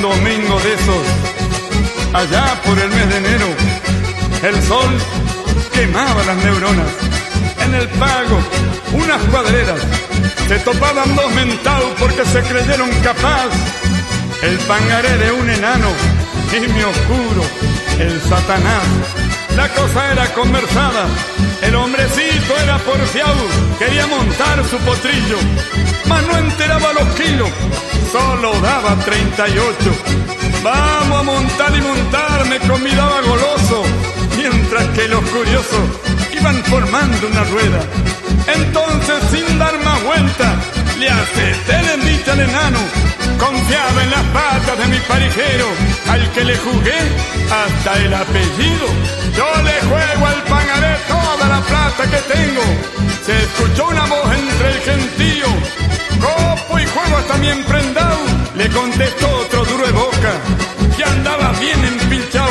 domingo de esos, allá por el mes de enero, el sol quemaba las neuronas. En el pago, unas cuadreras, se topaban dos mentados porque se creyeron capaz. El pangaré de un enano y mi oscuro, el Satanás. La cosa era conversada, el hombrecito era porfiado, quería montar su potrillo, mas no enteraba los kilos, solo daba 38. Vamos a montar y montar, me convidaba goloso, mientras que los curiosos iban formando una rueda. Entonces, sin dar más vuelta, le acepté la envidia al enano. Confiaba en las patas de mi parijero, al que le jugué hasta el apellido. Yo le juego al pangaré toda la plata que tengo. Se escuchó una voz entre el gentío, copo y juego hasta mi emprendado. Le contestó otro duro de boca, que andaba bien empilchado.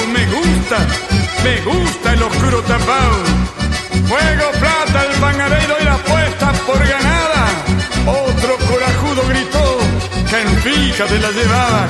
Me gusta el oscuro tapado. Juego plata el pangaré y doy la apuesta por ganada. Otro corajudo gritó, que en fija se la llevaba.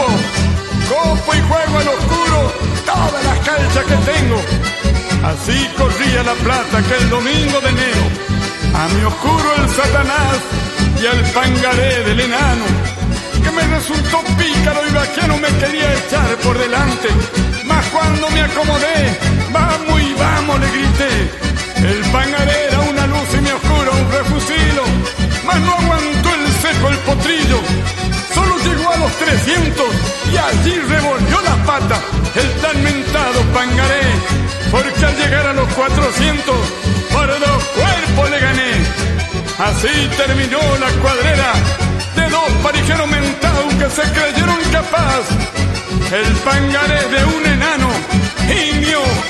Copo y juego al oscuro todas las calzas que tengo. Así corría la plata que el domingo de enero, a mi oscuro el Satanás y al pangaré del enano, que me resultó pícaro y vaquiano, me quería echar por delante. Mas cuando me acomodé, vamos y vamos, le grité. El pangaré era una luz y mi oscuro un refusilo, mas no aguantó el seco el potrillo. Solo llegó a los 300 y allí revolvió la pata el tan mentado pangaré, porque al llegar a los 400 por 2 cuerpos le gané. Así terminó la cuadrera de 2 parijeros mentados que se creyeron capaz. El pangaré de un enano y mi